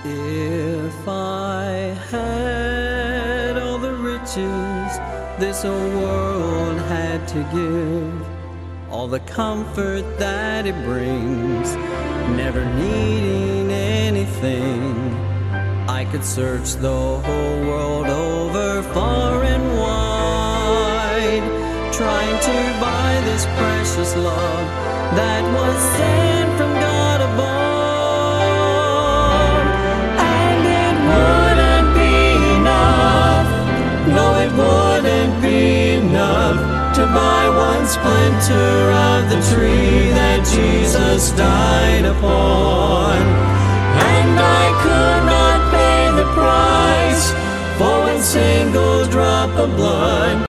If I had all the riches this old world had to give, all the comfort that it brings, never needing anything, I could search the whole world over, far and wide, trying to buy this precious love that was sent from God above. And it wouldn't be enough, no, it wouldn't be enough to buy one splinter of the tree that Jesus died upon. And I could not pay the price for one single drop of blood.